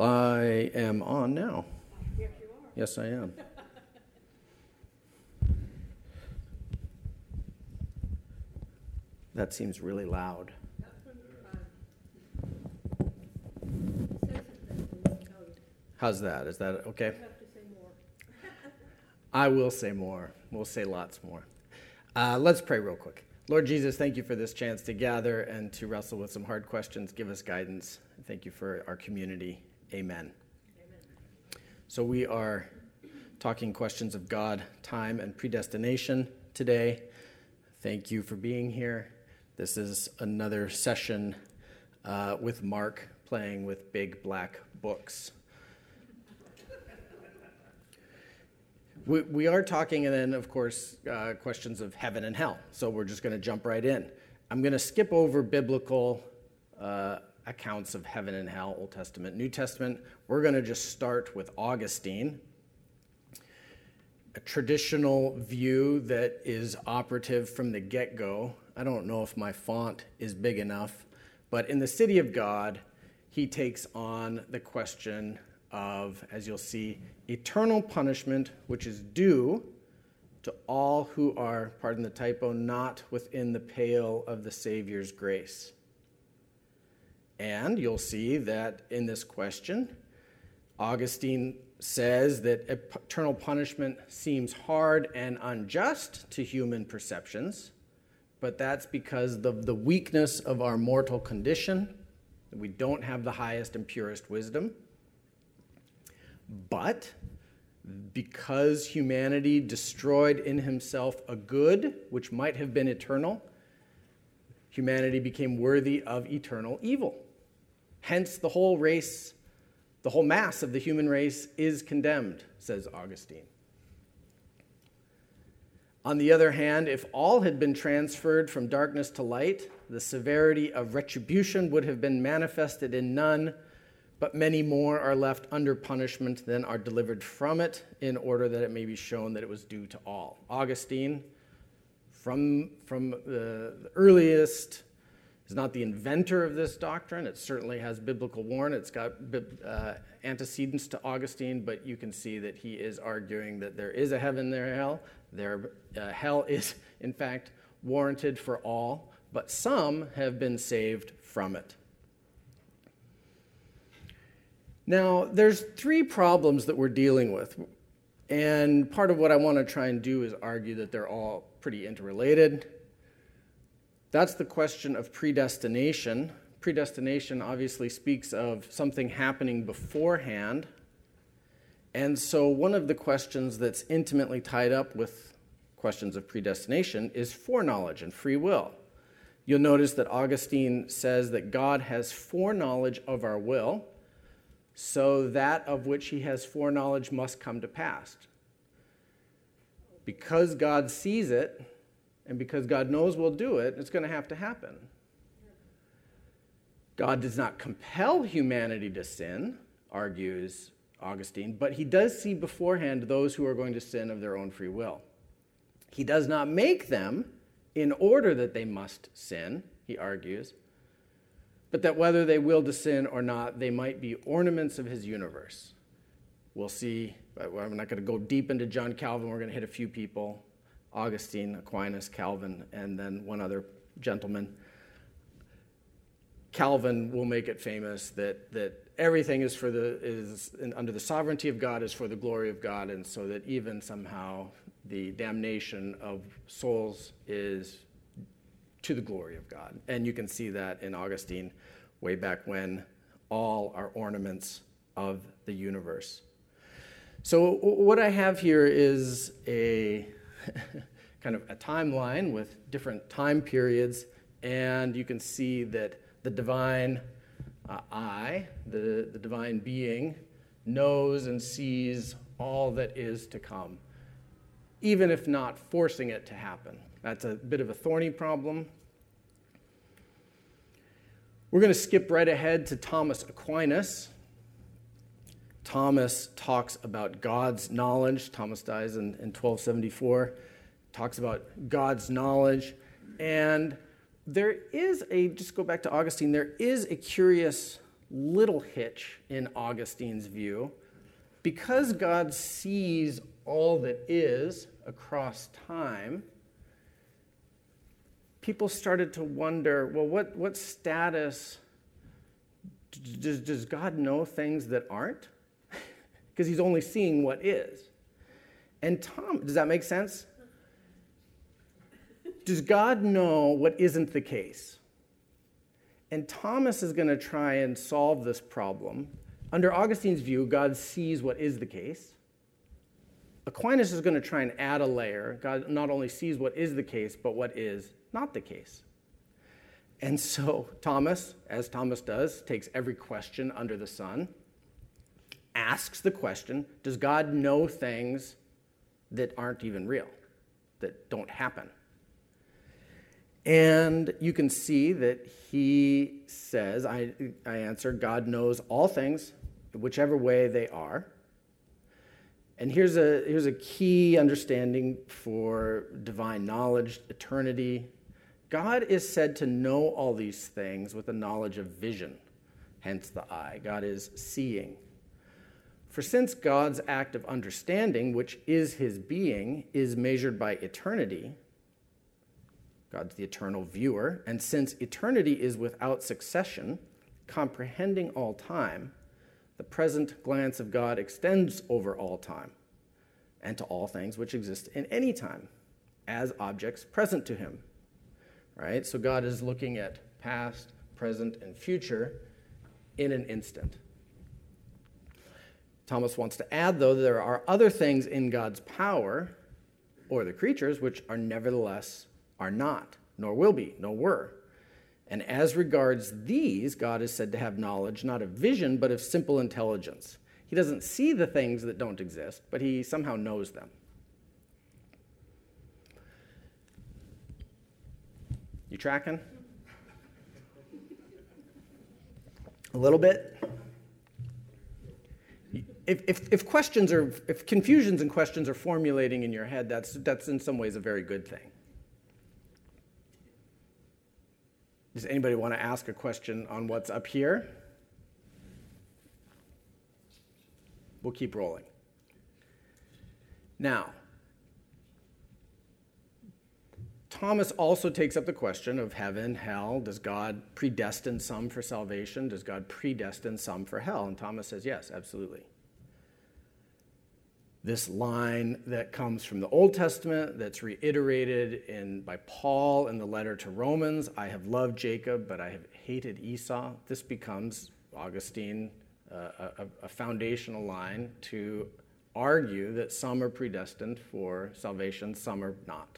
I am on now. Yes, you are. Yes, I am. That seems really loud. How's that? Is that okay? You have to say more. I will say more. We'll say lots more. Let's pray real quick. Lord Jesus, thank you for this chance to gather and to wrestle with some hard questions. Give us guidance. Thank you for our community. Amen. Amen. So we are talking questions of God, time, and predestination today. Thank you for being here. This is another session with Mark playing with big black books. We are talking, and then, of course, questions of heaven and hell. So we're just going to jump right in. I'm going to skip over biblical accounts of heaven and hell, Old Testament, New Testament. We're going to just start with Augustine, a traditional view that is operative from the get-go. I don't know if my font is big enough, but in the City of God, he takes on the question of, as you'll see, eternal punishment, which is due to all who are, pardon the typo, not within the pale of the Savior's grace. And you'll see that in this question, Augustine says that eternal punishment seems hard and unjust to human perceptions, but that's because of the weakness of our mortal condition. We don't have the highest and purest wisdom. But because humanity destroyed in himself a good which might have been eternal, humanity became worthy of eternal evil. Hence, the whole race, the whole mass of the human race is condemned, says Augustine. On the other hand, if all had been transferred from darkness to light, the severity of retribution would have been manifested in none, but many more are left under punishment than are delivered from it, in order that it may be shown that it was due to all. Augustine, from the earliest, is not the inventor of this doctrine. It certainly has biblical warrant. It's got antecedents to Augustine, but you can see that he is arguing that there is a heaven, there a hell. Hell is, in fact, warranted for all, but some have been saved from it. Now, there's three problems that we're dealing with, and part of what I want to try and do is argue that they're all pretty interrelated. That's the question of predestination. Predestination obviously speaks of something happening beforehand, and so one of the questions that's intimately tied up with questions of predestination is foreknowledge and free will. You'll notice that Augustine says that God has foreknowledge of our will, so that of which he has foreknowledge must come to pass. Because God sees it, and because God knows we'll do it, it's going to have to happen. God does not compel humanity to sin, argues Augustine, but he does see beforehand those who are going to sin of their own free will. He does not make them in order that they must sin, he argues, but that whether they will to sin or not, they might be ornaments of his universe. We'll see. I'm not going to go deep into John Calvin. We're going to hit a few people: Augustine, Aquinas, Calvin, and then one other gentleman. Calvin will make it famous that everything is under the sovereignty of God, is for the glory of God, and so that even somehow the damnation of souls is to the glory of God. And you can see that in Augustine way back when: all are ornaments of the universe. So what I have here is a kind of a timeline with different time periods, and you can see that the divine the divine being, knows and sees all that is to come, even if not forcing it to happen. That's a bit of a thorny problem. We're going to skip right ahead to Thomas Aquinas. Thomas talks about God's knowledge. Thomas dies in 1274. Talks about God's knowledge. And there is just go back to Augustine, there is a curious little hitch in Augustine's view. Because God sees all that is across time, people started to wonder, well, what status does God know things that aren't? Because he's only seeing what is. And does that make sense? Does God know what isn't the case? And Thomas is going to try and solve this problem. Under Augustine's view, God sees what is the case. Aquinas is going to try and add a layer. God not only sees what is the case, but what is not the case. And so Thomas, as Thomas does, takes every question under the sun, asks the question, does God know things that aren't even real, that don't happen? And you can see that he says, I answer, God knows all things, whichever way they are. And here's a key understanding for divine knowledge, eternity. God is said to know all these things with a knowledge of vision, hence the eye. God is seeing. For since God's act of understanding, which is his being, is measured by eternity, God's the eternal viewer, and since eternity is without succession, comprehending all time, the present glance of God extends over all time and to all things which exist in any time as objects present to him. Right? So God is looking at past, present, and future in an instant. Thomas wants to add, though, that there are other things in God's power, or the creatures, which are nevertheless are not, nor will be, nor were. And as regards these, God is said to have knowledge, not of vision, but of simple intelligence. He doesn't see the things that don't exist, but he somehow knows them. You tracking? A little bit? If confusions and questions are formulating in your head, that's in some ways a very good thing. Does anybody want to ask a question on what's up here? We'll keep rolling. Now, Thomas also takes up the question of heaven, hell. Does God predestine some for salvation? Does God predestine some for hell? And Thomas says, yes, absolutely. This line that comes from the Old Testament that's reiterated by Paul in the letter to Romans, I have loved Jacob, but I have hated Esau. This becomes, Augustine, a foundational line to argue that some are predestined for salvation, some are not.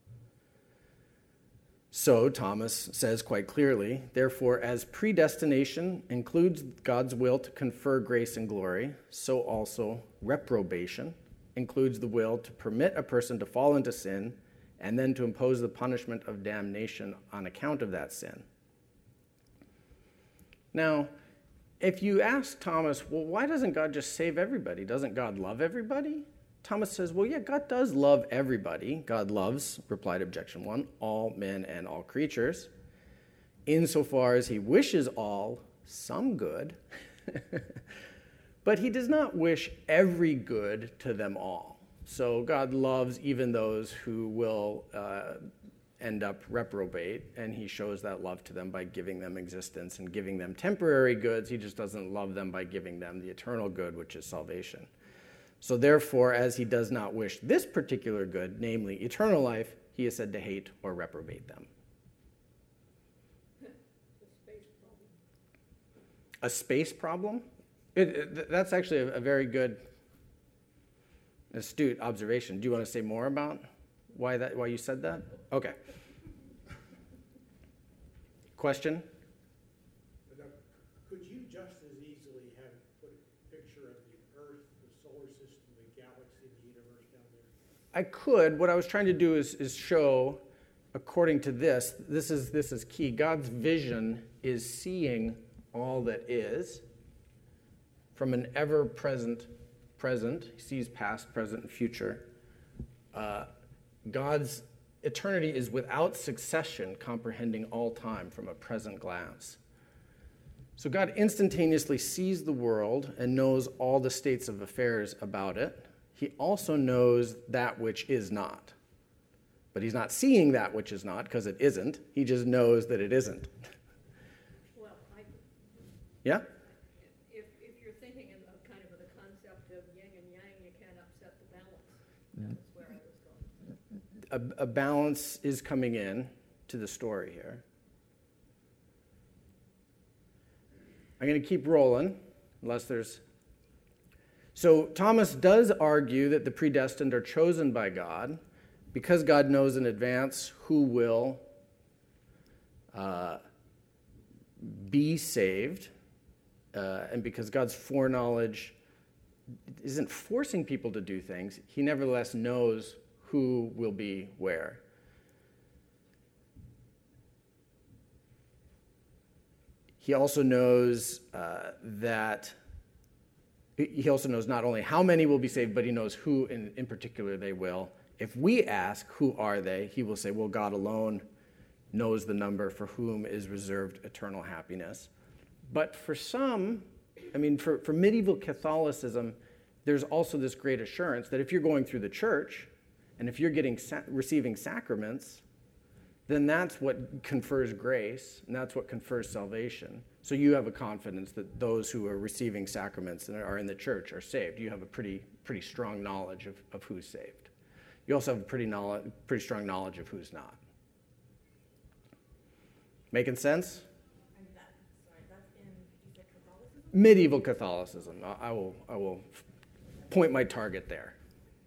So Thomas says quite clearly, therefore, as predestination includes God's will to confer grace and glory, so also reprobation includes the will to permit a person to fall into sin and then to impose the punishment of damnation on account of that sin. Now, if you ask Thomas, well, why doesn't God just save everybody? Doesn't God love everybody? Thomas says, well, yeah, God does love everybody. God loves, replied objection 1, all men and all creatures, insofar as he wishes all some good, but he does not wish every good to them all. So God loves even those who will end up reprobate, and he shows that love to them by giving them existence and giving them temporary goods. He just doesn't love them by giving them the eternal good, which is salvation. So therefore, as he does not wish this particular good, namely eternal life, he is said to hate or reprobate them. A space problem? That's actually a very good, astute observation. Do you want to say more about why you said that? Okay. Question? Could you just as easily have put a picture of the Earth, the solar system, the galaxy, the universe down there? I could. What I was trying to do is show, according to this is key. God's vision is seeing all that is from an ever-present present. He sees past, present, and future. God's eternity is without succession, comprehending all time from a present glance. So God instantaneously sees the world and knows all the states of affairs about it. He also knows that which is not. But he's not seeing that which is not because it isn't. He just knows that it isn't. Well, Yeah? if you're thinking in kind of the concept of yin and yang, you can't upset the balance. That's where I was going. A balance is coming in to the story here. I'm going to keep rolling, unless there's... So Thomas does argue that the predestined are chosen by God because God knows in advance who will be saved, and because God's foreknowledge isn't forcing people to do things, he nevertheless knows who will be where. He also knows he also knows not only how many will be saved, but he knows who in particular they will. If we ask, who are they? He will say, well, God alone knows the number for whom is reserved eternal happiness. But for some, for medieval Catholicism, there's also this great assurance that if you're going through the church and if you're receiving sacraments, then that's what confers grace, and that's what confers salvation. So you have a confidence that those who are receiving sacraments and are in the church are saved. You have a pretty strong knowledge of who's saved. You also have a pretty strong knowledge of who's not. Making sense? That's in, you said Catholicism? Medieval Catholicism. I will point my target there.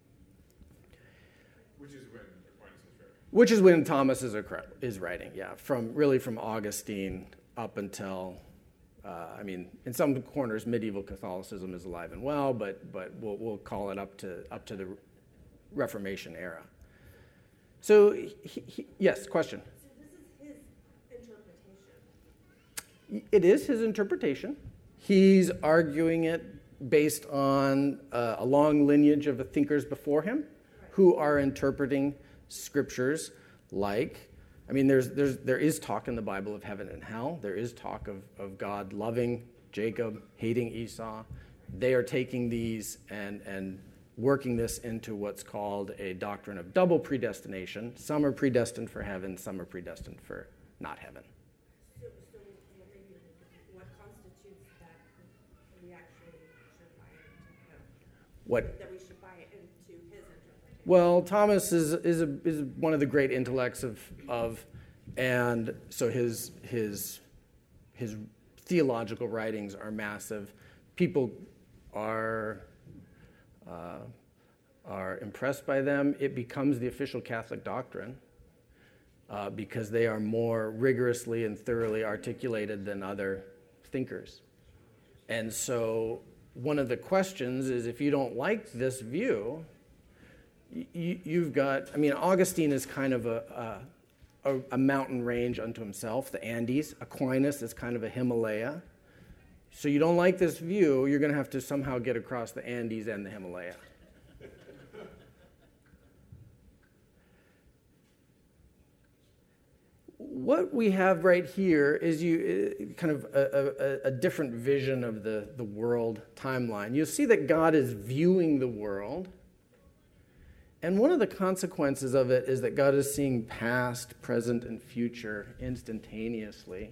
Which is when Thomas is writing, yeah, from Augustine up until, in some corners, medieval Catholicism is alive and well, but we'll call it up to the Reformation era. So, yes, question. So this is his interpretation. It is his interpretation. He's arguing it based on a long lineage of thinkers before him who are interpreting scriptures like, there is talk in the Bible of heaven and hell. There is talk of God loving Jacob, hating Esau. They are taking these and working this into what's called a doctrine of double predestination. Some are predestined for heaven, some are predestined for not heaven. So maybe what constitutes that we actually should buy into him? That we should buy into his interpretation? Well, Thomas is one of the great intellects and so his theological writings are massive. People are impressed by them. It becomes the official Catholic doctrine because they are more rigorously and thoroughly articulated than other thinkers. And so one of the questions is, if you don't like this view, you've got, Augustine is kind of a mountain range unto himself, the Andes. Aquinas is kind of a Himalaya. So you don't like this view, you're going to have to somehow get across the Andes and the Himalaya. What we have right here is kind of a different vision of the world timeline. You'll see that God is viewing the world. And one of the consequences of it is that God is seeing past, present, and future instantaneously.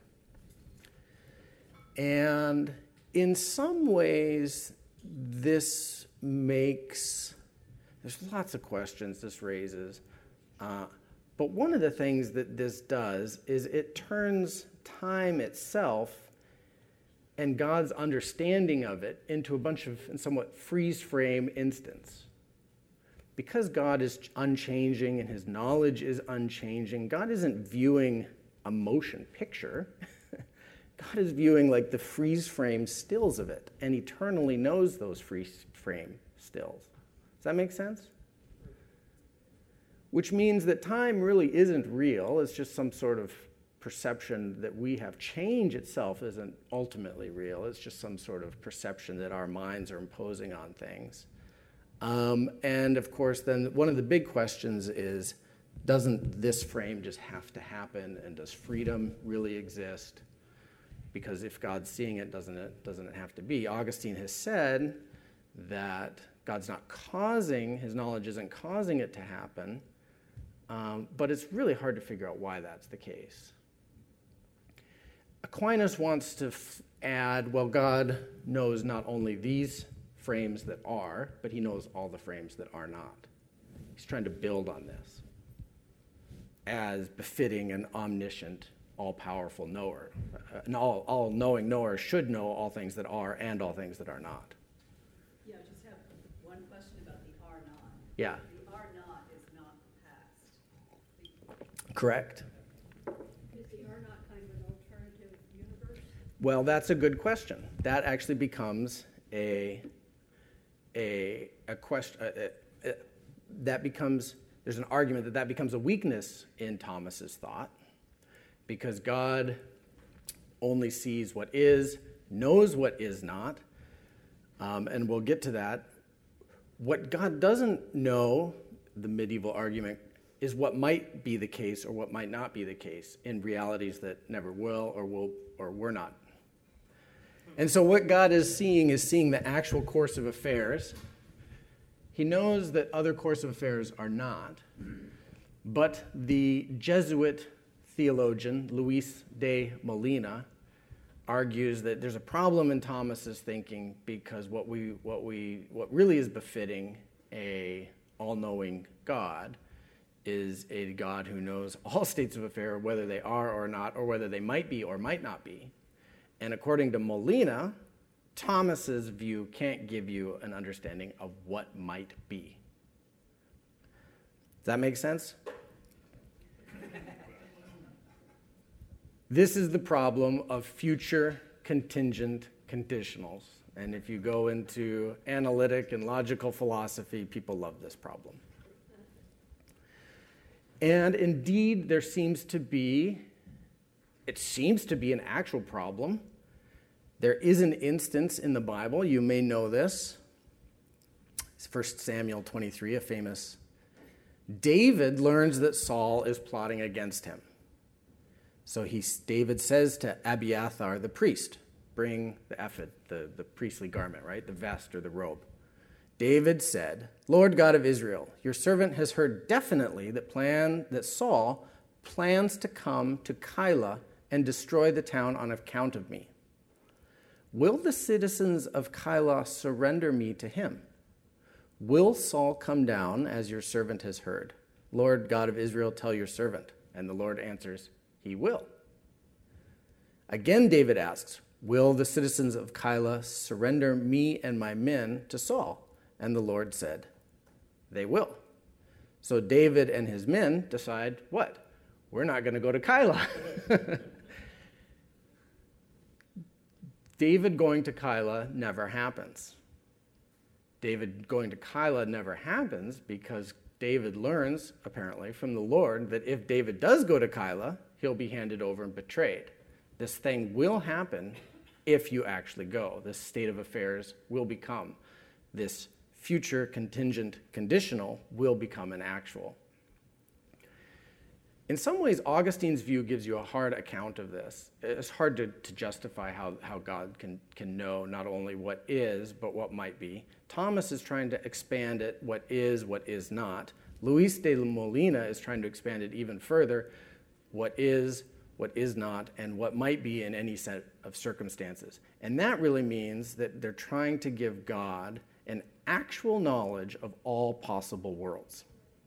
And in some ways, there's lots of questions this raises. But one of the things that this does is it turns time itself and God's understanding of it into a bunch of somewhat freeze-frame instance. Because God is unchanging and his knowledge is unchanging, God isn't viewing a motion picture. God is viewing like the freeze-frame stills of it and eternally knows those freeze-frame stills. Does that make sense? Which means that time really isn't real. It's just some sort of perception that we have. Change itself isn't ultimately real. It's just some sort of perception that our minds are imposing on things. And of course, then one of the big questions is, doesn't this frame just have to happen? And does freedom really exist? because if God's seeing it, doesn't it have to be? Augustine has said that God's not causing, his knowledge isn't causing it to happen, but it's really hard to figure out why that's the case. Aquinas wants to add, well, God knows not only these frames that are, but he knows all the frames that are not. He's trying to build on this as befitting an omniscient, all-powerful knower. An all-knowing knower should know all things that are and all things that are not. Yeah, I just have one question about the are not. Yeah. The are not is not past. Correct. Is the are not kind of an alternative universe? Well, that's a good question. That actually becomes a question. There's an argument that becomes a weakness in Thomas's thought, because God only sees what is, knows what is not, and we'll get to that. What God doesn't know, the medieval argument, is what might be the case or what might not be the case in realities that never will or were not. And so what God is seeing the actual course of affairs. He knows that other course of affairs are not, but the Jesuit theologian Luis de Molina argues that there's a problem in Thomas's thinking, because what really is befitting a all-knowing God is a God who knows all states of affair, whether they are or not, or whether they might be or might not be. And according to Molina, Thomas's view can't give you an understanding of what might be. Does that make sense? This is the problem of future contingent conditionals. And if you go into analytic and logical philosophy, people love this problem. And indeed, it seems to be an actual problem. There is an instance in the Bible, you may know this. It's 1 Samuel 23, a famous. David learns that Saul is plotting against him. So David says to Abiathar, the priest, bring the ephod, the priestly garment, right? The vest or the robe. David said, Lord God of Israel, your servant has heard definitely that Saul plans to come to Keilah and destroy the town on account of me. Will the citizens of Keilah surrender me to him? Will Saul come down, as your servant has heard? Lord God of Israel, tell your servant. And the Lord answers, he will. Again, David asks, will the citizens of Keilah surrender me and my men to Saul? And the Lord said, they will. So David and his men decide, what? We're not going to go to Keilah. David going to Keilah never happens. David going to Keilah never happens because David learns, apparently, from the Lord that if David does go to Keilah, he'll be handed over and betrayed. This thing will happen if you actually go. This state of affairs will become. This future contingent conditional will become an actual. In some ways, Augustine's view gives you a hard account of this. It's hard to justify how God can know not only what is, but what might be. Thomas is trying to expand it, what is not. Luis de Molina is trying to expand it even further, what is not, and what might be in any set of circumstances. And that really means that they're trying to give God an actual knowledge of all possible worlds.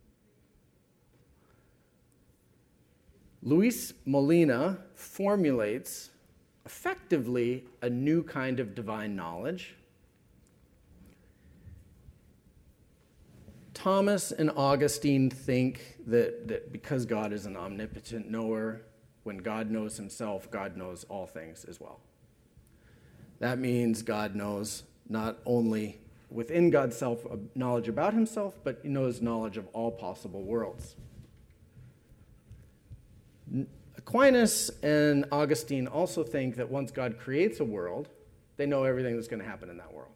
Luis Molina formulates effectively a new kind of divine knowledge. Thomas and Augustine think that because God is an omnipotent knower, when God knows himself, God knows all things as well. That means God knows not only within God's self knowledge about himself, but he knows knowledge of all possible worlds. Aquinas and Augustine also think that once God creates a world, they know everything that's going to happen in that world.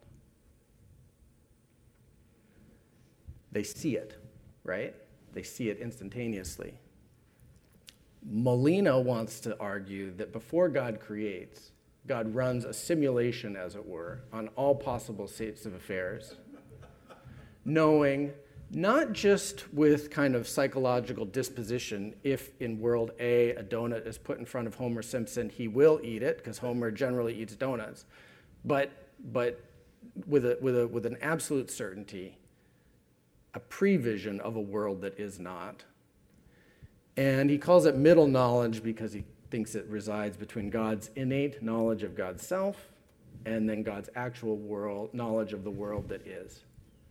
They see it, right? They see it instantaneously. Molina wants to argue that before God creates, God runs a simulation, as it were, on all possible states of affairs, knowing not just with kind of psychological disposition, if in world a donut is put in front of Homer Simpson, he will eat it, because Homer generally eats donuts, but with an absolute certainty, a prevision of a world that is not. And he calls it middle knowledge because he thinks it resides between God's innate knowledge of God's self and then God's actual world knowledge of the world that is.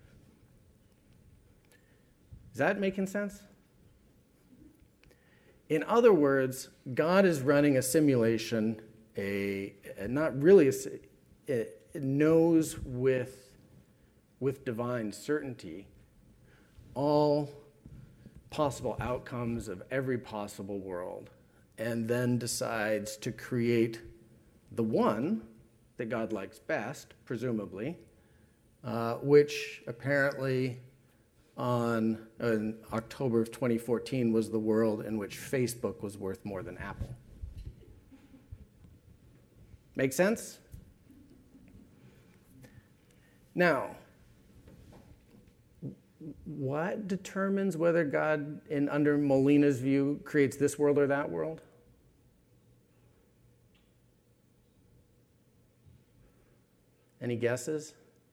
Is that making sense? In other words, God is running a simulation, not really it knows with divine certainty all possible outcomes of every possible world, and then decides to create the one that God likes best, presumably, which apparently in October of 2014 was the world in which Facebook was worth more than Apple. Make sense? Now, what determines whether God, under Molina's view, creates this world or that world? Any guesses?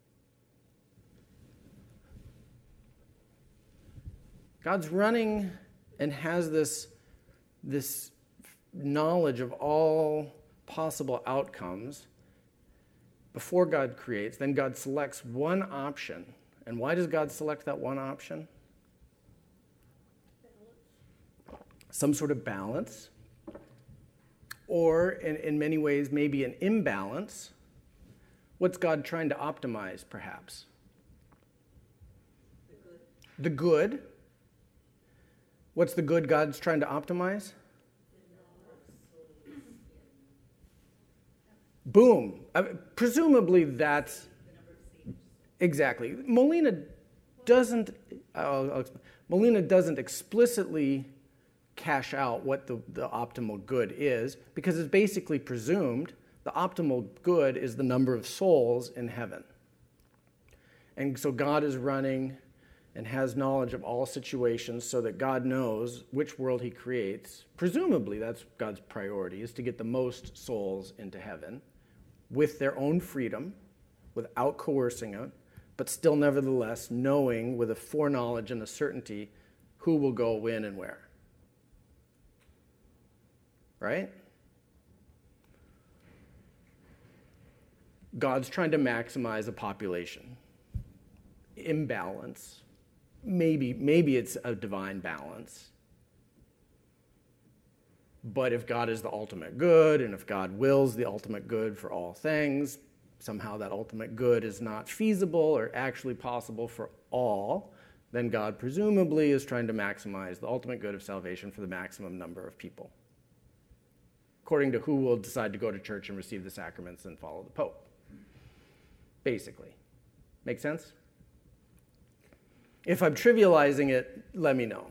God's running and has this knowledge of all possible outcomes before God creates. Then God selects one option. And why does God select that one option? Some sort of balance. Or, in many ways, maybe an imbalance. What's God trying to optimize, perhaps? The good. What's the good God's trying to optimize? Boom. Presumably that's exactly. Molina doesn't explicitly cash out what the optimal good is, because it's basically presumed the optimal good is the number of souls in heaven. And so God is running and has knowledge of all situations so that God knows which world he creates. Presumably, that's God's priority, is to get the most souls into heaven with their own freedom, without coercing it, but still nevertheless knowing with a foreknowledge and a certainty who will go when and where. Right? God's trying to maximize a population. Imbalance. Maybe it's a divine balance. But if God is the ultimate good, and if God wills the ultimate good for all things, somehow that ultimate good is not feasible or actually possible for all, then God presumably is trying to maximize the ultimate good of salvation for the maximum number of people, according to who will decide to go to church and receive the sacraments and follow the Pope. Basically. Make sense? If I'm trivializing it, let me know.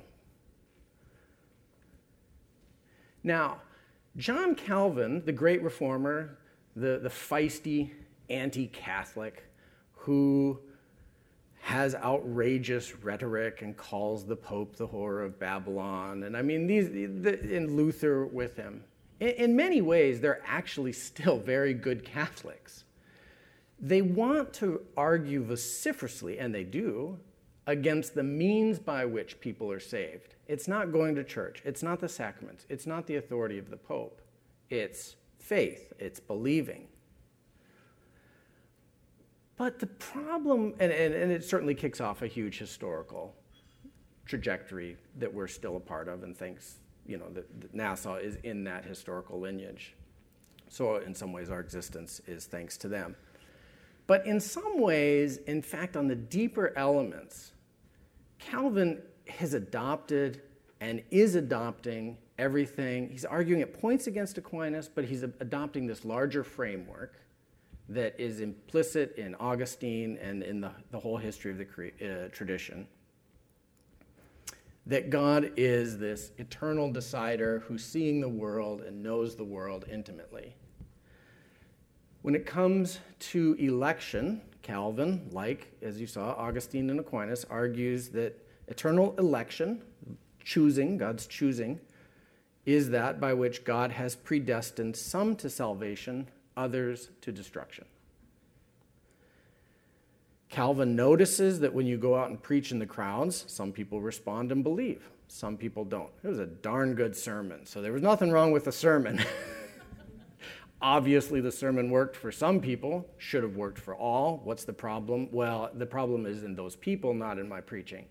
Now, John Calvin, the great reformer, the feisty anti-Catholic who has outrageous rhetoric and calls the Pope the whore of Babylon, and I mean, and Luther with him. In many ways, they're actually still very good Catholics. They want to argue vociferously, and they do, against the means by which people are saved. It's not going to church. It's not the sacraments. It's not the authority of the Pope. It's faith. It's believing. But the problem, and it certainly kicks off a huge historical trajectory that we're still a part of, and thanks, that Nassau is in that historical lineage. So in some ways, our existence is thanks to them. But in some ways, in fact, on the deeper elements, Calvin has adopted and is adopting everything. He's arguing at points against Aquinas, but he's adopting this larger framework that is implicit in Augustine and in the whole history of the tradition. That God is this eternal decider who's seeing the world and knows the world intimately. When it comes to election, Calvin, like, as you saw, Augustine and Aquinas, argues that eternal election, choosing, God's choosing, is that by which God has predestined some to salvation, others to destruction. Calvin notices that when you go out and preach in the crowds, some people respond and believe. Some people don't. It was a darn good sermon, so there was nothing wrong with the sermon. Obviously, the sermon worked for some people, should have worked for all. What's the problem? Well, the problem is in those people, not in my preaching.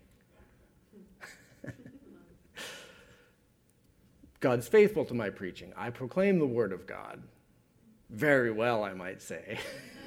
God's faithful to my preaching. I proclaim the word of God. Very well, I might say.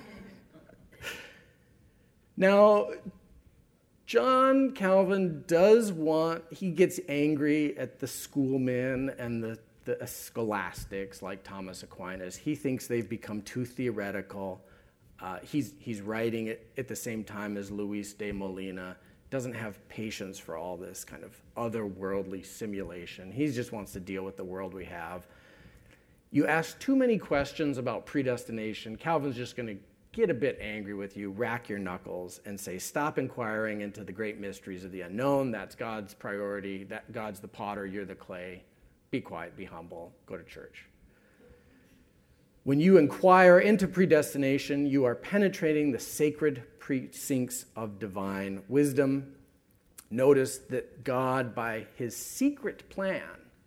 Now, John Calvin he gets angry at the schoolmen and the scholastics like Thomas Aquinas. He thinks they've become too theoretical. He's writing it at the same time as Luis de Molina. Doesn't have patience for all this kind of otherworldly simulation. He just wants to deal with the world we have. You ask too many questions about predestination, Calvin's just going to get a bit angry with you, rack your knuckles, and say, stop inquiring into the great mysteries of the unknown. That's God's priority. That God's the potter, you're the clay. Be quiet, be humble, go to church. When you inquire into predestination, you are penetrating the sacred precincts of divine wisdom. Notice that God, by his secret plan,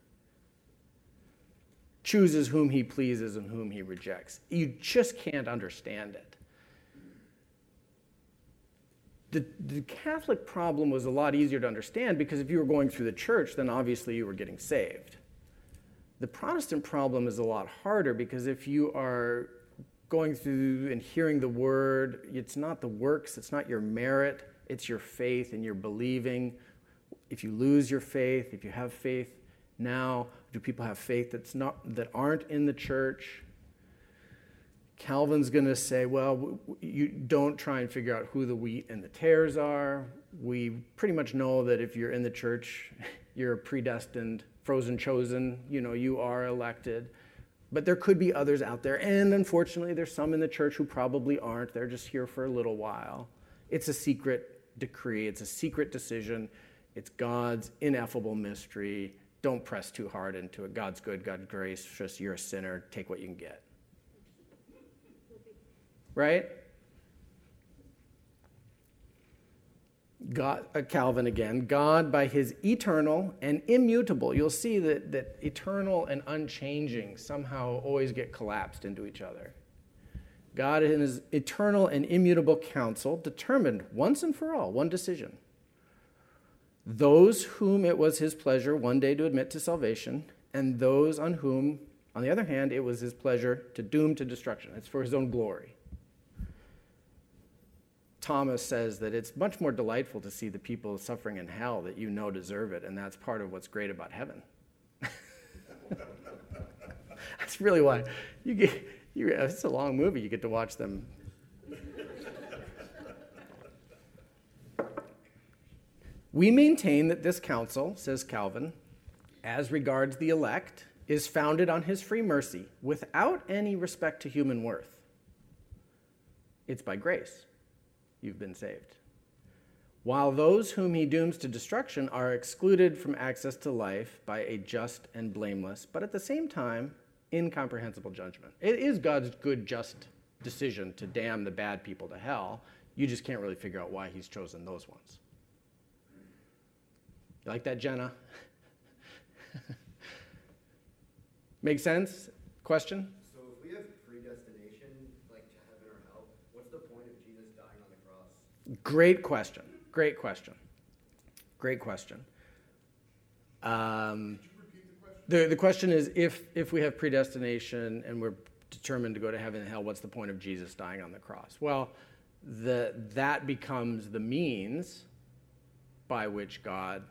chooses whom he pleases and whom he rejects. You just can't understand it. The Catholic problem was a lot easier to understand because if you were going through the church, then obviously you were getting saved. The Protestant problem is a lot harder because if you are going through and hearing the word, it's not the works, it's not your merit, it's your faith and your believing. If you lose your faith, if you have faith now, do people have faith that aren't in the church? Calvin's going to say, well, you don't try and figure out who the wheat and the tares are. We pretty much know that if you're in the church, you're predestined, frozen chosen, you are elected. But there could be others out there, and unfortunately, there's some in the church who probably aren't. They're just here for a little while. It's a secret decree. It's a secret decision. It's God's ineffable mystery. Don't press too hard into it. God's good, God's gracious. You're a sinner. Take what you can get. Right? God, Calvin again, God by his eternal and immutable. You'll see that eternal and unchanging somehow always get collapsed into each other. God in his eternal and immutable counsel determined once and for all, one decision. Those whom it was his pleasure one day to admit to salvation, and those on whom, on the other hand, it was his pleasure to doom to destruction. It's for his own glory. Thomas says that it's much more delightful to see the people suffering in hell that deserve it, and that's part of what's great about heaven. That's really why it's a long movie. You get to watch them. We maintain that this counsel, says Calvin, as regards the elect, is founded on his free mercy, without any respect to human worth. It's by grace you've been saved. While those whom he dooms to destruction are excluded from access to life by a just and blameless, but at the same time, incomprehensible judgment. It is God's good, just decision to damn the bad people to hell. You just can't really figure out why he's chosen those ones. You like that, Jenna? Make sense? Question? So if we have predestination, like to heaven or hell, what's the point of Jesus dying on the cross? Great question. Great question. Great question. The question is, if we have predestination and we're determined to go to heaven and hell, what's the point of Jesus dying on the cross? Well, that becomes the means by which God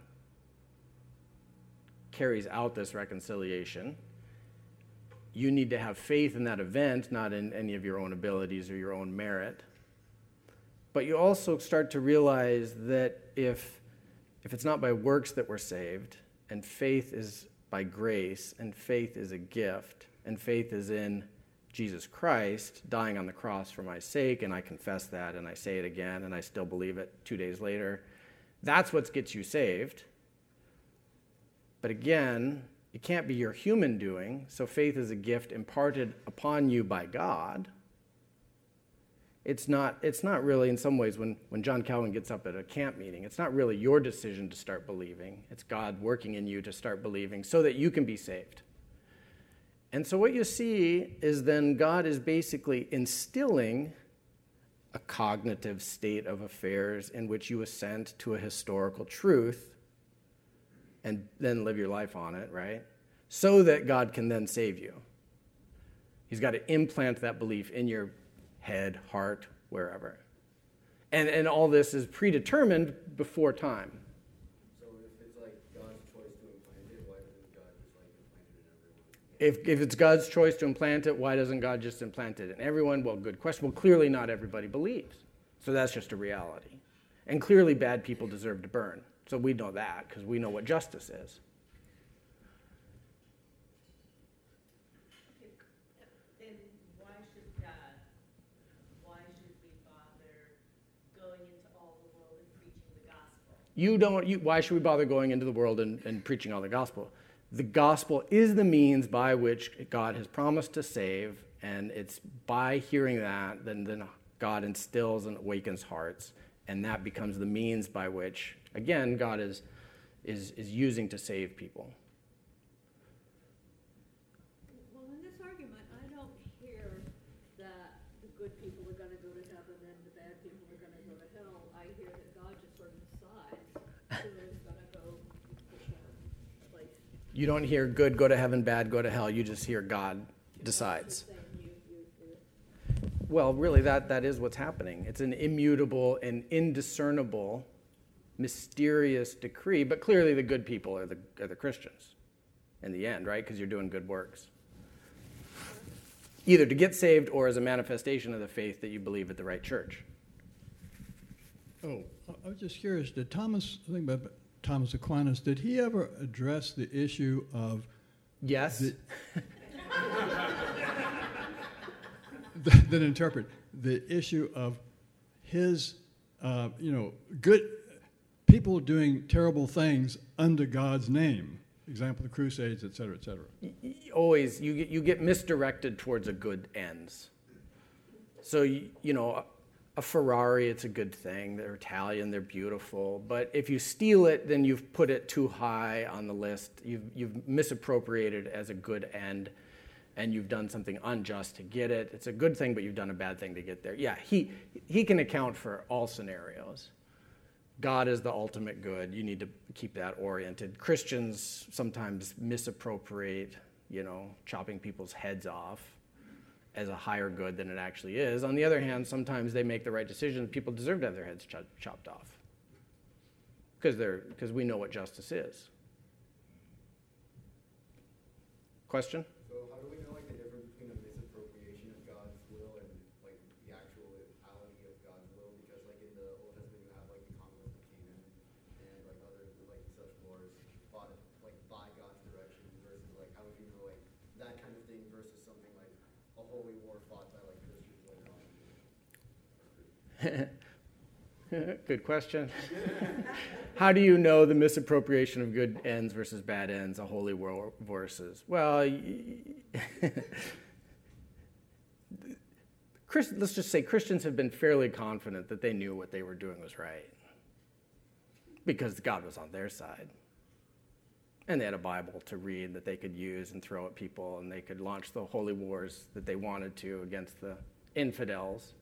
carries out this reconciliation. You need to have faith in that event, not in any of your own abilities or your own merit. But you also start to realize that if it's not by works that we're saved, and faith is by grace, and faith is a gift, and faith is in Jesus Christ dying on the cross for my sake, and I confess that, and I say it again, and I still believe it 2 days later, that's what gets you saved. But again, it can't be your human doing, so faith is a gift imparted upon you by God. It's not really, in some ways, when John Calvin gets up at a camp meeting, it's not really your decision to start believing. It's God working in you to start believing so that you can be saved. And so what you see is then God is basically instilling a cognitive state of affairs in which you assent to a historical truth and then live your life on it, right? So that God can then save you. He's got to implant that belief in your head, heart, wherever. And all this is predetermined before time. So if it's like God's choice to implant it, why doesn't God just like implant it in everyone? If it's God's choice to implant it, why doesn't God just implant it in everyone? Well, good question. Well, clearly not everybody believes. So that's just a reality. And clearly bad people deserve to burn. So we know that because we know what justice is. Then why should we bother going into all the world and preaching the gospel? Why should we bother going into the world and preaching all the gospel? The gospel is the means by which God has promised to save, and it's by hearing that, then God instills and awakens hearts, and that becomes the means by which, again, God is using to save people. Well, in this argument, I don't hear that the good people are going to go to heaven and the bad people are going to go to hell. I hear that God just sort of decides who is going to go to which place. You don't hear good go to heaven, bad go to hell. You just hear God decides. Well, really, that is what's happening. It's an immutable and indiscernible, mysterious decree, but clearly the good people are the Christians in the end, right? Because you're doing good works. Either to get saved or as a manifestation of the faith that you believe at the right church. Oh, I was just curious, I think about Thomas Aquinas, did he ever address the issue of... Yes. Then interpret the issue of his, good people doing terrible things under God's name. Example, the Crusades, et cetera, et cetera. Always, you get misdirected towards a good ends. So, a Ferrari, it's a good thing. They're Italian, they're beautiful. But if you steal it, then you've put it too high on the list. You've misappropriated as a good end. And you've done something unjust to get it. It's a good thing, but you've done a bad thing to get there. Yeah, he can account for all scenarios. God is the ultimate good. You need to keep that oriented. Christians sometimes misappropriate, chopping people's heads off as a higher good than it actually is. On the other hand, sometimes they make the right decision. People deserve to have their heads chopped off because we know what justice is. Question? So how do we know the difference between a misappropriation of God's will and the actuality of God's will? Because in the Old Testament you have the conquest of Canaan and other such wars fought by God's direction versus how would you know that kind of thing versus something like a holy war fought by Christians later on? Good question. How do you know the misappropriation of good ends versus bad ends, a holy war versus? Well, let's just say Christians have been fairly confident that they knew what they were doing was right because God was on their side. And they had a Bible to read that they could use and throw at people, and they could launch the holy wars that they wanted to against the infidels.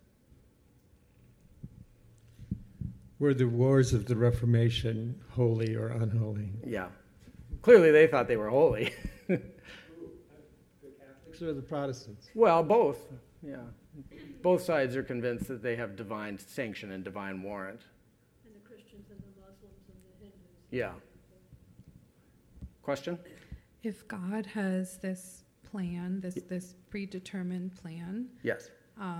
Were the wars of the Reformation holy or unholy? Yeah. Clearly they thought they were holy. The Catholics or the Protestants? Well, both. Yeah. Both sides are convinced that they have divine sanction and divine warrant. And the Christians and the Muslims and the Hindus. Yeah. Question? If God has this plan, this predetermined plan, Yes.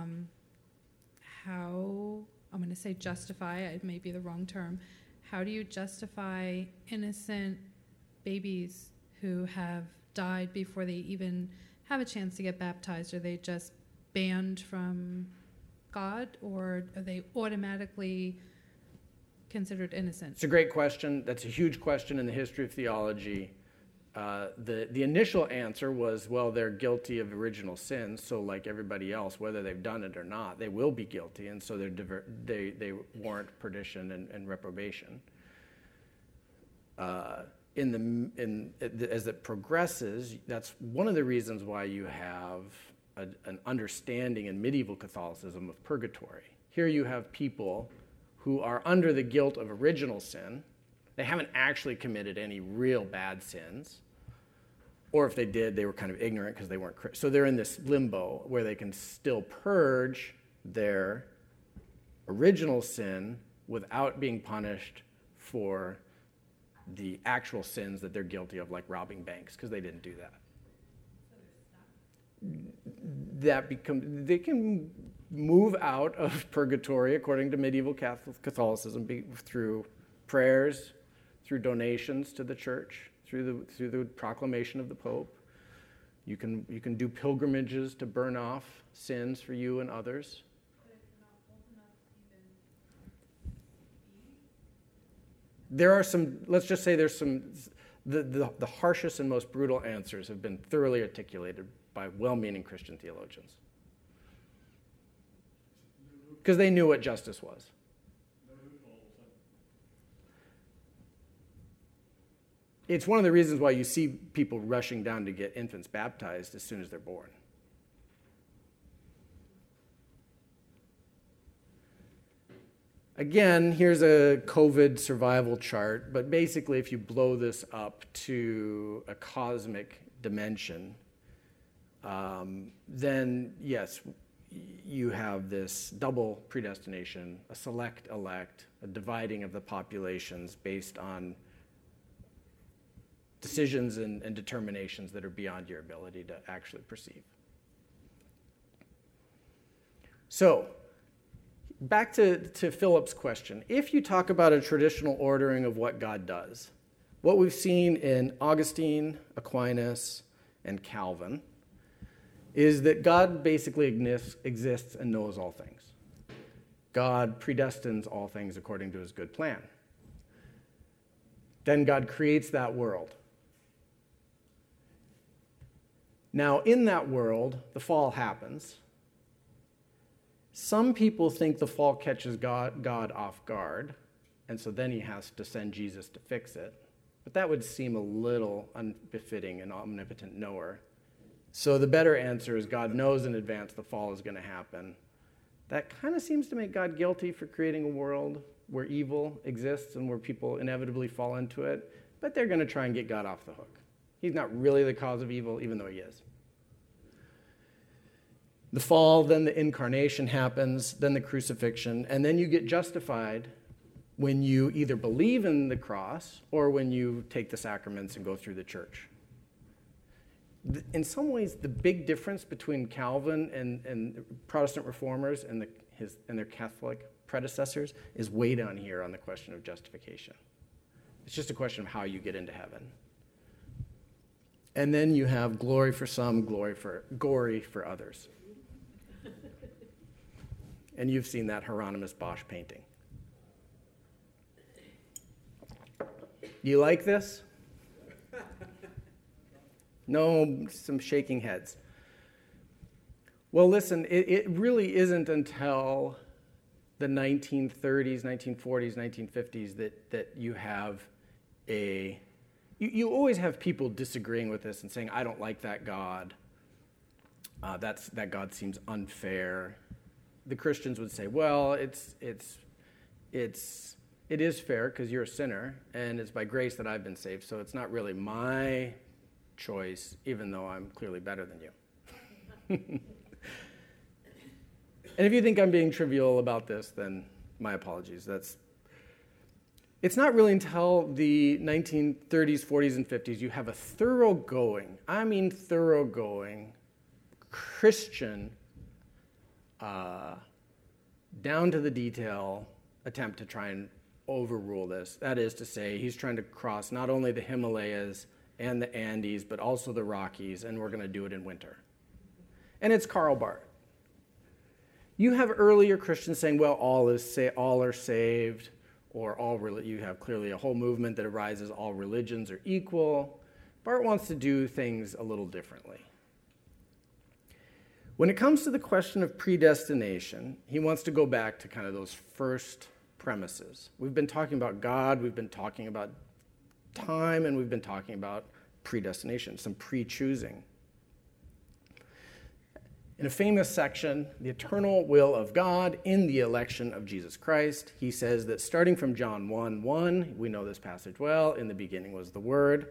how, I'm going to say justify, it may be the wrong term, how do you justify innocent babies who have died before they even have a chance to get baptized, are they just banned from God, or are they automatically considered innocent? It's a great question. That's a huge question in the history of theology. The initial answer was, well, they're guilty of original sins, so like everybody else, whether they've done it or not, they will be guilty, and so they warrant perdition and reprobation. As it progresses, that's one of the reasons why you have an understanding in medieval Catholicism of purgatory. Here you have people who are under the guilt of original sin. They haven't actually committed any real bad sins. Or if they did, they were kind of ignorant because they weren't. So they're in this limbo where they can still purge their original sin without being punished for the actual sins that they're guilty of, like robbing banks, because they didn't do that. They can move out of purgatory according to medieval Catholicism through prayers, through donations to the church, through the proclamation of the Pope. You can do pilgrimages to burn off sins for you and others. There are some, let's just say there's some, the harshest and most brutal answers have been thoroughly articulated by well-meaning Christian theologians. Because they knew what justice was. It's one of the reasons why you see people rushing down to get infants baptized as soon as they're born. Again, here's a COVID survival chart, but basically if you blow this up to a cosmic dimension, then yes, you have this double predestination, a select elect, a dividing of the populations based on decisions and determinations that are beyond your ability to actually perceive. So, back to Philip's question. If you talk about a traditional ordering of what God does, what we've seen in Augustine, Aquinas, and Calvin is that God basically exists and knows all things. God predestines all things according to his good plan. Then God creates that world. Now, in that world, the fall happens. Some people think the fall catches God off guard, and so then he has to send Jesus to fix it. But that would seem a little unbefitting an omnipotent knower. So the better answer is God knows in advance the fall is going to happen. That kind of seems to make God guilty for creating a world where evil exists and where people inevitably fall into it, but they're going to try and get God off the hook. He's not really the cause of evil, even though he is. The fall, then the incarnation happens, then the crucifixion, and then you get justified when you either believe in the cross or when you take the sacraments and go through the church. In some ways, the big difference between Calvin and Protestant reformers and their Catholic predecessors is way down here on the question of justification. It's just a question of how you get into heaven. And then you have glory for some, gory for others. And you've seen that Hieronymus Bosch painting. You like this? No, some shaking heads. Well, listen, it really isn't until the 1930s, 1940s, 1950s that you have you always have people disagreeing with this and saying, I don't like that God. That God seems unfair. The Christians would say, well, it is fair because you're a sinner, and it's by grace that I've been saved, so it's not really my choice, even though I'm clearly better than you. And if you think I'm being trivial about this, then my apologies. It's not really until the 1930s, 40s, and 50s you have a thoroughgoing Christian, down to the detail attempt to try and overrule this. That is to say, he's trying to cross not only the Himalayas and the Andes, but also the Rockies, and we're going to do it in winter. And it's Karl Barth. You have earlier Christians saying, well, all are saved, or you have clearly a whole movement that arises, all religions are equal. Barth wants to do things a little differently. When it comes to the question of predestination, he wants to go back to kind of those first premises. We've been talking about God, we've been talking about time, and we've been talking about predestination, some pre-choosing. In a famous section, The Eternal Will of God in the Election of Jesus Christ, he says that starting from John 1:1, we know this passage well, in the beginning was the Word.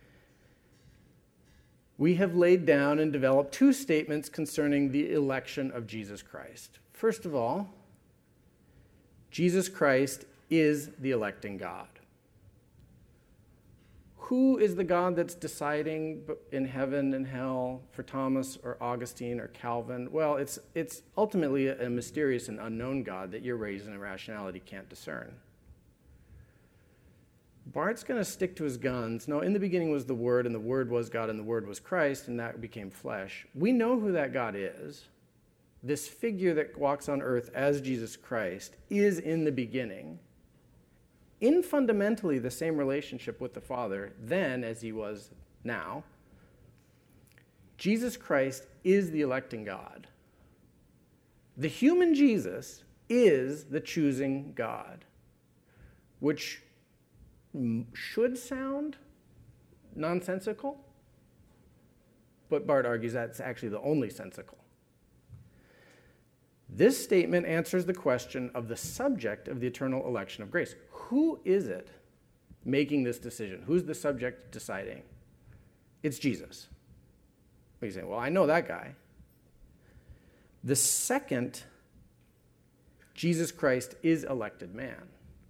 We have laid down and developed two statements concerning the election of Jesus Christ. First of all, Jesus Christ is the electing God. Who is the God that's deciding in heaven and hell for Thomas or Augustine or Calvin? Well, it's ultimately a mysterious and unknown God that your reason and rationality can't discern. Barth's going to stick to his guns. No, in the beginning was the Word, and the Word was God, and the Word was Christ, and that became flesh. We know who that God is. This figure that walks on earth as Jesus Christ is in the beginning, in fundamentally the same relationship with the Father then as he was now. Jesus Christ is the electing God. The human Jesus is the choosing God, which should sound nonsensical, but Barth argues that's actually the only sensical. This statement answers the question of the subject of the eternal election of grace. Who is it making this decision? Who's the subject deciding? It's Jesus. You say, well, I know that guy. The second, Jesus Christ is elected man.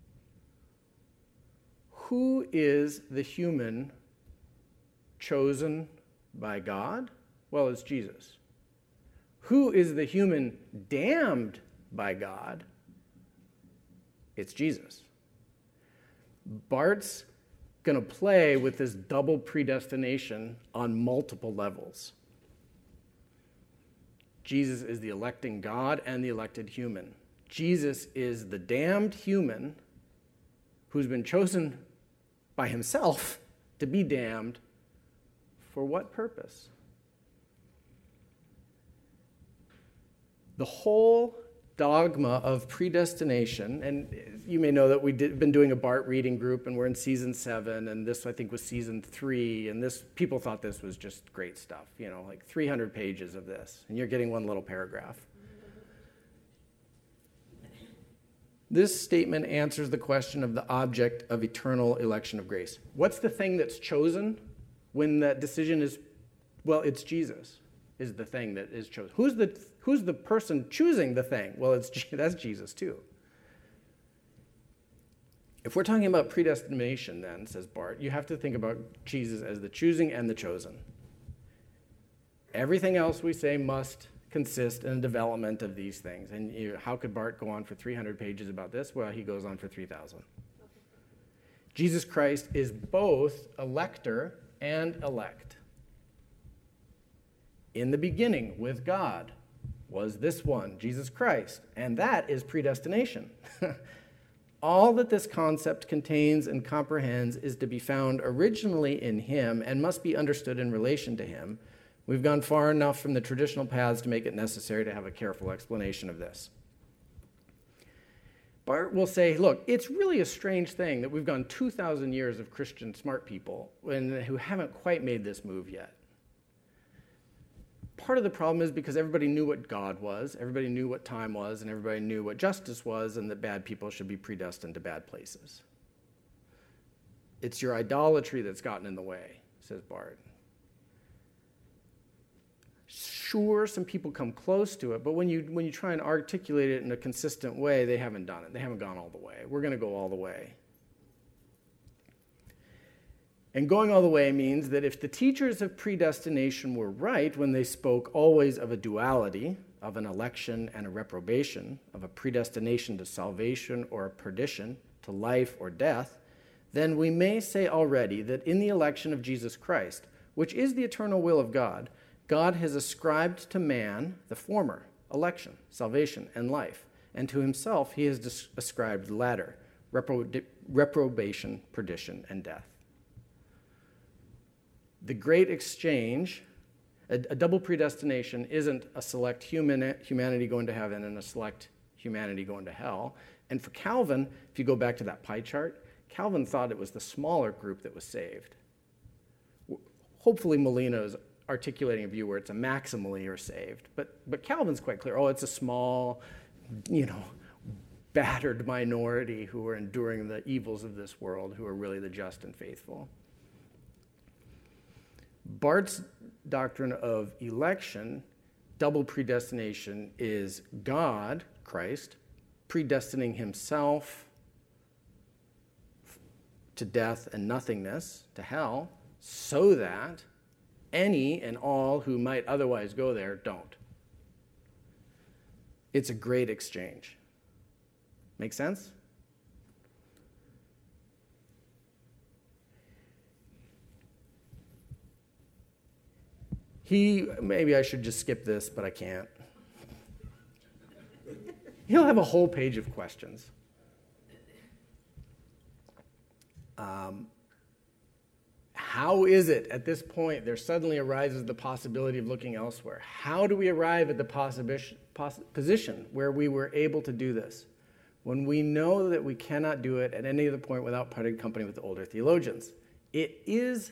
Who is the human chosen by God? Well, it's Jesus. Who is the human damned by God? It's Jesus. Barth's going to play with this double predestination on multiple levels. Jesus is the electing God and the elected human. Jesus is the damned human who's been chosen by himself to be damned. For what purpose? The whole dogma of predestination, and you may know that we've been doing a Barth reading group, and we're in season 7, and this, I think, was season 3, and people thought this was just great stuff, like 300 pages of this, and you're getting one little paragraph. This statement answers the question of the object of eternal election of grace. What's the thing that's chosen when that decision is, well, it's Jesus is the thing that is chosen. Who's the person choosing the thing? Well, that's Jesus too. If we're talking about predestination then, says Barth, you have to think about Jesus as the choosing and the chosen. Everything else we say must consist in the development of these things. And how could Barth go on for 300 pages about this? Well, he goes on for 3,000. Jesus Christ is both elector and elect. In the beginning with God was this one, Jesus Christ, and that is predestination. All that this concept contains and comprehends is to be found originally in him and must be understood in relation to him. We've gone far enough from the traditional paths to make it necessary to have a careful explanation of this. Barth will say, look, it's really a strange thing that we've gone 2,000 years of Christian smart people who haven't quite made this move yet. Part of the problem is because everybody knew what God was, everybody knew what time was, and everybody knew what justice was, and that bad people should be predestined to bad places. It's your idolatry that's gotten in the way, says Barth. Sure, some people come close to it, but when you try and articulate it in a consistent way, they haven't done it. They haven't gone all the way. We're going to go all the way. And going all the way means that if the teachers of predestination were right when they spoke always of a duality, of an election and a reprobation, of a predestination to salvation or a perdition, to life or death, then we may say already that in the election of Jesus Christ, which is the eternal will of God, God has ascribed to man the former, election, salvation, and life, and to himself he has ascribed the latter, reprobation, perdition, and death. The great exchange, a double predestination, isn't a select humanity going to heaven and a select humanity going to hell. And for Calvin, if you go back to that pie chart, Calvin thought it was the smaller group that was saved. Hopefully Molina is articulating a view where it's a maximally you're saved. But Calvin's quite clear. Oh, it's a small, battered minority who are enduring the evils of this world, who are really the just and faithful. Barth's doctrine of election, double predestination, is God, Christ, predestining himself to death and nothingness, to hell, so that any and all who might otherwise go there don't. It's a great exchange. Make sense? Maybe I should just skip this, but I can't. He'll have a whole page of questions. How is it at this point there suddenly arises the possibility of looking elsewhere? How do we arrive at the position where we were able to do this when we know that we cannot do it at any other point without parting company with the older theologians? Is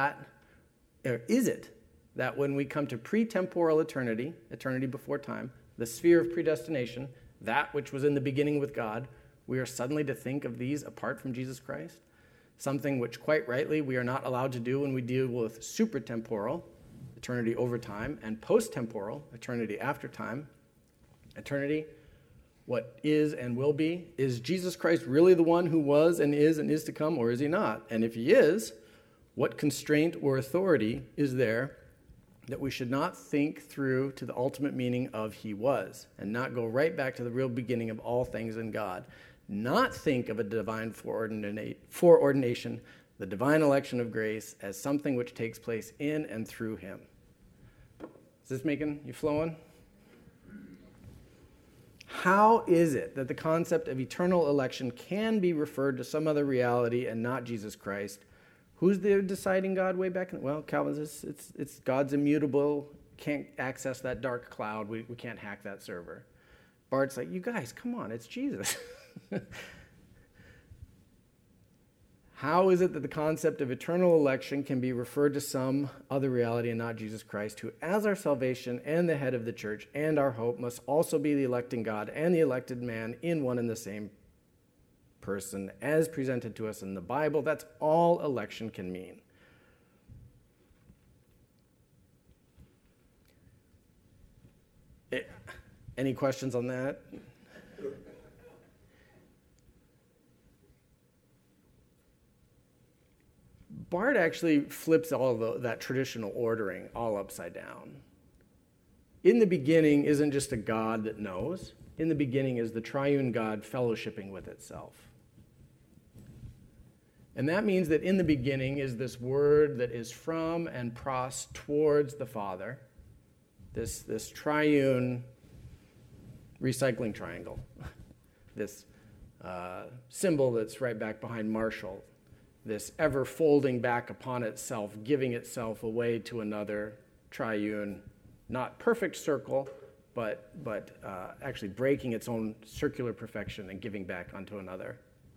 it that when we come to pretemporal eternity, eternity before time, the sphere of predestination, that which was in the beginning with God, we are suddenly to think of these apart from Jesus Christ? Something which, quite rightly, we are not allowed to do when we deal with supratemporal, eternity over time, and post-temporal, eternity after time. Eternity, what is and will be. Is Jesus Christ really the one who was and is to come, or is he not? And if he is, what constraint or authority is there that we should not think through to the ultimate meaning of he was, and not go right back to the real beginning of all things in God? Not think of a divine foreordination, the divine election of grace, as something which takes place in and through him. Is this making you flowing? How is it that the concept of eternal election can be referred to some other reality and not Jesus Christ? Who's the deciding God way back? Well, Calvin says it's God's immutable, can't access that dark cloud, we can't hack that server. Barth's like, you guys, come on, it's Jesus. How is it that the concept of eternal election can be referred to some other reality and not Jesus Christ, who, as our salvation and the head of the church and our hope, must also be the electing God and the elected man in one and the same person as presented to us in the Bible? That's all election can mean. Any questions on that? Barth actually flips all that traditional ordering all upside down. In the beginning isn't just a God that knows. In the beginning is the triune God fellowshipping with itself. And that means that in the beginning is this word that is from and pros towards the Father, this triune recycling triangle, this symbol that's right back behind Marshall, this ever folding back upon itself, giving itself away to another triune, not perfect circle, but actually breaking its own circular perfection and giving back onto another.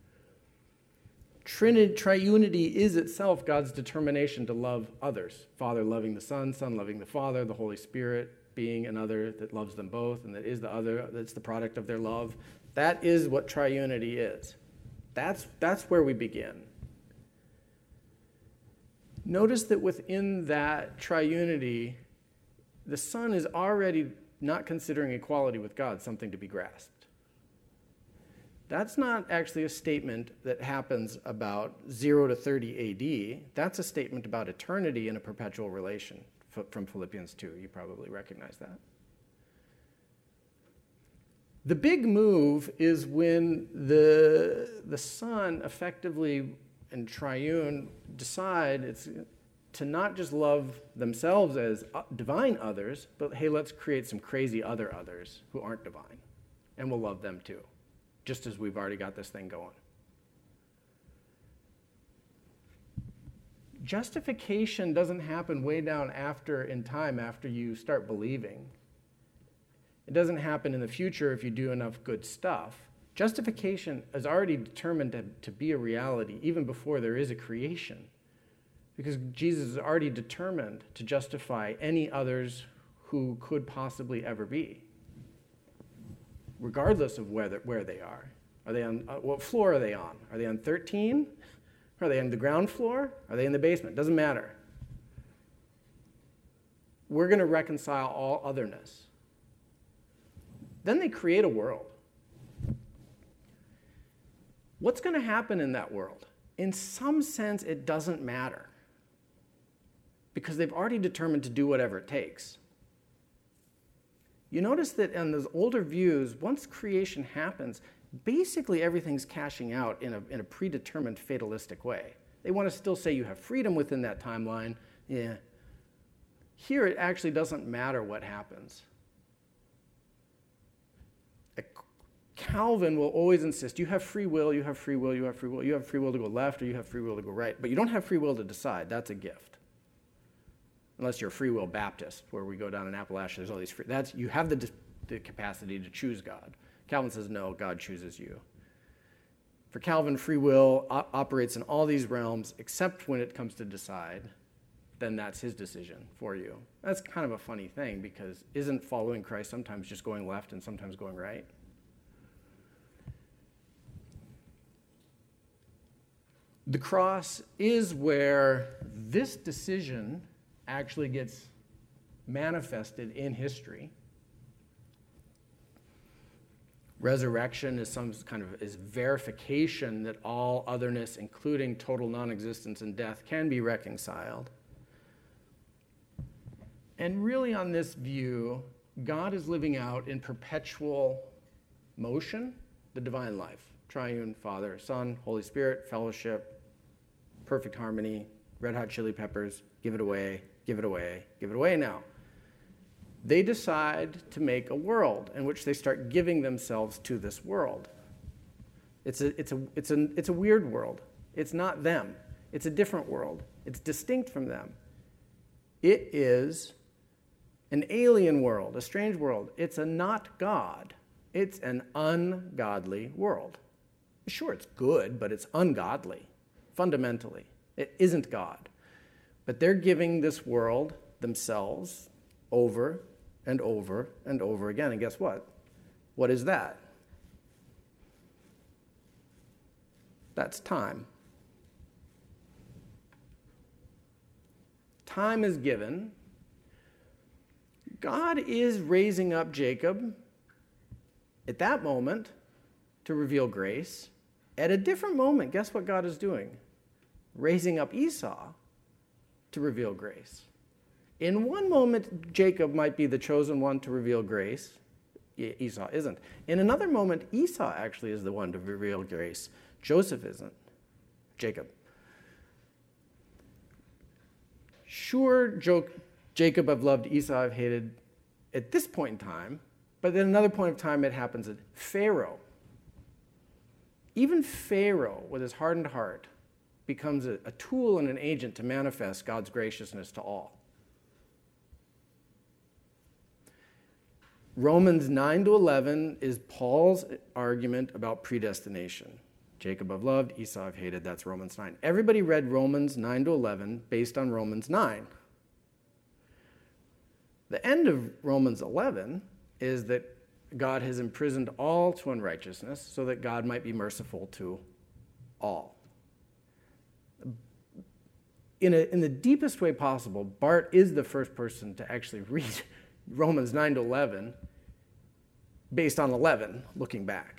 Triunity is itself God's determination to love others. Father loving the Son, Son loving the Father, the Holy Spirit being another that loves them both, and that is the other, that's the product of their love. That is what triunity is. That's where we begin. Notice that within that triunity, the Son is already not considering equality with God something to be grasped. That's not actually a statement that happens about 0 to 30 AD. That's a statement about eternity in a perpetual relation from Philippians 2. You probably recognize that. The big move is when the Son effectively and Triune decide it's to not just love themselves as divine others, but hey, let's create some crazy other others who aren't divine, and we'll love them too, just as we've already got this thing going. Justification doesn't happen way down in time after you start believing. It doesn't happen in the future if you do enough good stuff. Justification is already determined to be a reality even before there is a creation, because Jesus is already determined to justify any others who could possibly ever be, regardless of where they are. Are they on what floor are they on? Are they on 13? Are they on the ground floor? Are they in the basement? Doesn't matter. We're going to reconcile all otherness. Then they create a world. What's going to happen in that world? In some sense, it doesn't matter, because they've already determined to do whatever it takes. You notice that in those older views, once creation happens, basically everything's cashing out in a predetermined fatalistic way. They want to still say you have freedom within that timeline. Yeah. Here it actually doesn't matter what happens. Calvin will always insist, you have free will, you have free will, you have free will. You have free will to go left or you have free will to go right. But you don't have free will to decide. That's a gift. Unless you're a free will Baptist, where we go down in Appalachia, there's all these free... You have the capacity to choose God. Calvin says, no, God chooses you. For Calvin, free will operates in all these realms, except when it comes to decide, then that's his decision for you. That's kind of a funny thing, because isn't following Christ sometimes just going left and sometimes going right? The cross is where this decision actually gets manifested in history. Resurrection is some kind of verification that all otherness, including total non-existence and death, can be reconciled. And really on this view, God is living out in perpetual motion the divine life. Triune, Father, Son, Holy Spirit, fellowship, perfect harmony, Red Hot Chili Peppers, give it away, give it away, give it away now. They decide to make a world in which they start giving themselves to this world. It's a weird world. It's not them. It's a different world. It's distinct from them. It is an alien world, a strange world. It's a not God. It's an ungodly world. Sure, it's good, but it's ungodly, fundamentally. It isn't God. But they're giving this world themselves over and over and over again. And guess what? What is that? That's time. Time is given. God is raising up Jacob at that moment to reveal grace. At a different moment, guess what God is doing? Raising up Esau to reveal grace. In one moment, Jacob might be the chosen one to reveal grace. Esau isn't. In another moment, Esau actually is the one to reveal grace. Joseph isn't. Jacob. Sure, Jacob I've loved, Esau I've hated at this point in time, but at another point of time it happens at Pharaoh. Even Pharaoh, with his hardened heart, becomes a tool and an agent to manifest God's graciousness to all. Romans 9-11 is Paul's argument about predestination. Jacob I've loved, Esau I've hated, that's Romans 9. Everybody read Romans 9-11 based on Romans 9. The end of Romans 11 is that God has imprisoned all to unrighteousness so that God might be merciful to all. In the deepest way possible, Bart is the first person to actually read Romans 9-11 based on 11, looking back.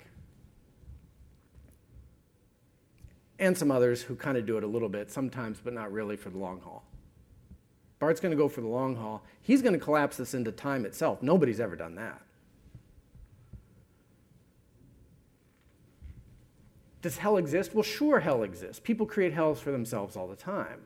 And some others who kind of do it a little bit, sometimes, but not really for the long haul. Bart's going to go for the long haul. He's going to collapse this into time itself. Nobody's ever done that. Does hell exist? Well, sure, hell exists. People create hells for themselves all the time.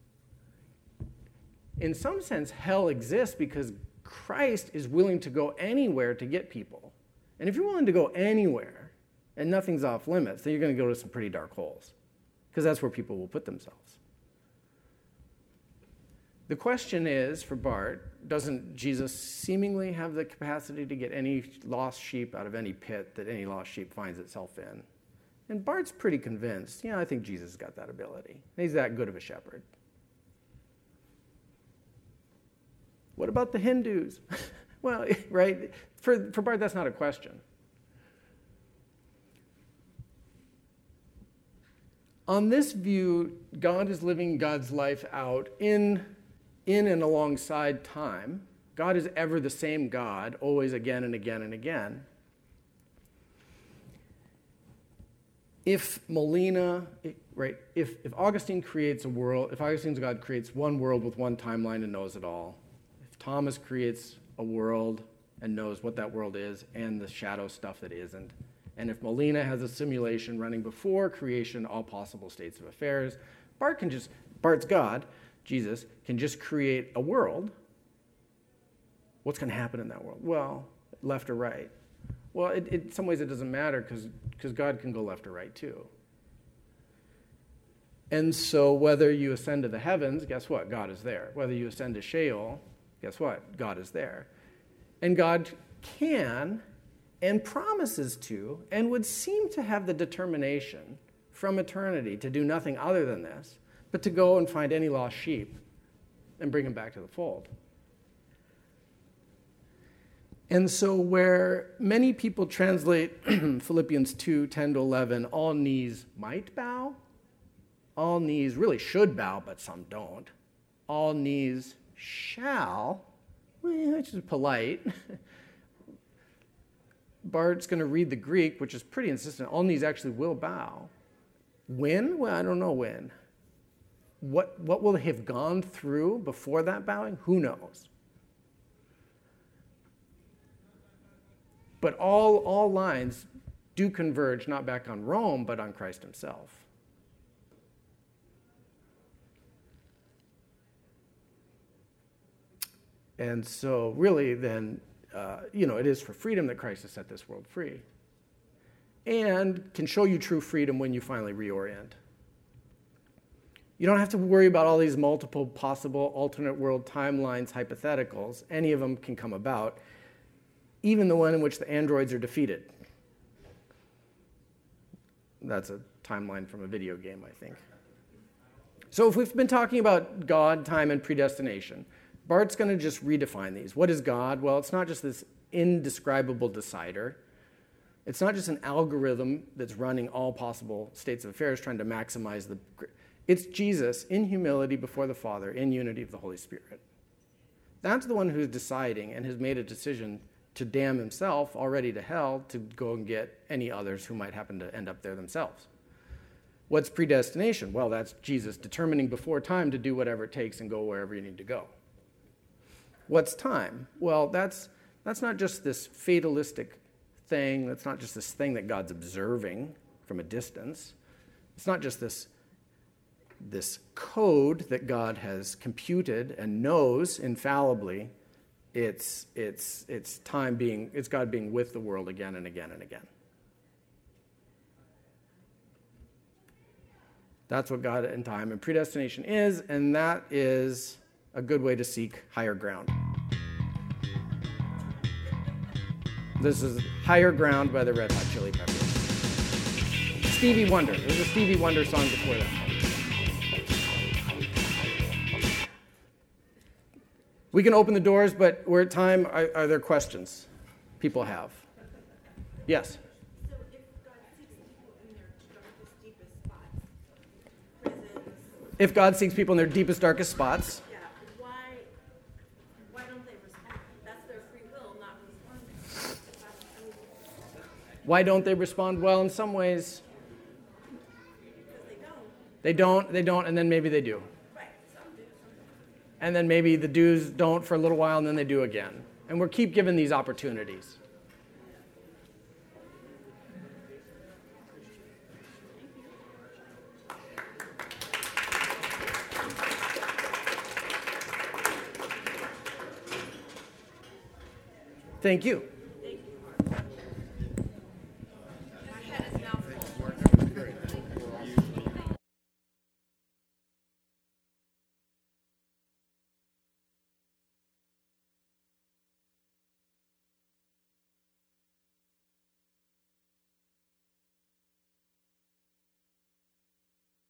In some sense, hell exists because Christ is willing to go anywhere to get people. And if you're willing to go anywhere and nothing's off limits, then you're going to go to some pretty dark holes, because that's where people will put themselves. The question is, for Bart, doesn't Jesus seemingly have the capacity to get any lost sheep out of any pit that any lost sheep finds itself in? And Bart's pretty convinced, I think Jesus has got that ability. He's that good of a shepherd. What about the Hindus? Well, right, for Bart, that's not a question. On this view, God is living God's life out in and alongside time. God is ever the same God, always again and again and again. If Molina, right, if Augustine creates a world, if Augustine's God creates one world with one timeline and knows it all, if Thomas creates a world and knows what that world is and the shadow stuff that isn't, and if Molina has a simulation running before creation, all possible states of affairs, Bart's God, Jesus, can just create a world. What's going to happen in that world? Well, left or right. Well, in some ways it doesn't matter because God can go left or right too. And so whether you ascend to the heavens, guess what? God is there. Whether you ascend to Sheol, guess what? God is there. And God can and promises to and would seem to have the determination from eternity to do nothing other than this, but to go and find any lost sheep and bring them back to the fold. And so where many people translate Philippians 2:10-11, all knees might bow, all knees really should bow, but some don't. All knees shall, which is polite. Bart's going to read the Greek, which is pretty insistent. All knees actually will bow. When? Well, I don't know when. What will they have gone through before that bowing? Who knows? But all lines do converge not back on Rome, but on Christ himself. And so really then, it is for freedom that Christ has set this world free. And can show you true freedom when you finally reorient. You don't have to worry about all these multiple possible alternate world timelines, hypotheticals. Any of them can come about, even the one in which the androids are defeated. That's a timeline from a video game, I think. So if we've been talking about God, time, and predestination, Bart's going to just redefine these. What is God? Well, it's not just this indescribable decider. It's not just an algorithm that's running all possible states of affairs trying to maximize the... It's Jesus in humility before the Father, in unity of the Holy Spirit. That's the one who's deciding and has made a decision to damn himself already to hell to go and get any others who might happen to end up there themselves. What's predestination? Well, that's Jesus determining before time to do whatever it takes and go wherever you need to go. What's time? Well, that's not just this fatalistic thing. That's not just this thing that God's observing from a distance. It's not just this code that God has computed and knows infallibly. It's God being with the world again and again and again. That's what God and time and predestination is, and that is a good way to seek higher ground. This is Higher Ground by the Red Hot Chili Peppers. Stevie Wonder. There's a Stevie Wonder song before that. We can open the doors, but we're at time. Are there questions people have? Yes? So if God seeks people in their darkest, deepest spots, prisons... If God seeks people in their deepest, darkest spots... Yeah, why don't they respond? That's their free will, not responding. Why don't they respond? Well, in some ways... Because they don't. They don't, and then maybe they do. Right, some do, some don't. And then maybe the do's don't for a little while, and then they do again. And we'll keep giving these opportunities. Thank you.